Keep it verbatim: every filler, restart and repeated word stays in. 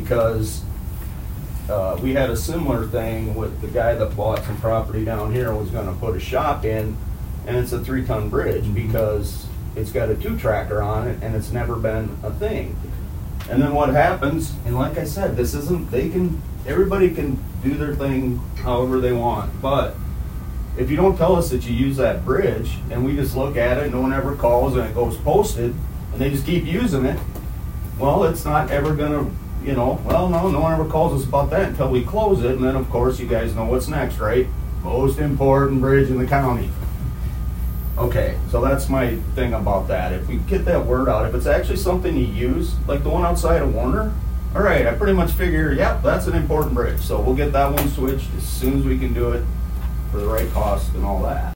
because uh, we had a similar thing with the guy that bought some property down here and was gonna put a shop in, and it's a three-ton bridge because it's got a two-tracker on it and it's never been a thing. And then what happens, and like I said, this isn't, they can, everybody can do their thing however they want, but if you don't tell us that you use that bridge and we just look at it, no one ever calls and it goes posted, and they just keep using it, well, it's not ever gonna, you know, well, no, no one ever calls us about that until we close it, and then of course you guys know what's next, right? Most important bridge in the county. Okay, so that's my thing about that. If we get that word out, if it's actually something you use, like the one outside of Warner, all right, I pretty much figure, yep, that's an important bridge. So we'll get that one switched as soon as we can do it for the right cost and all that.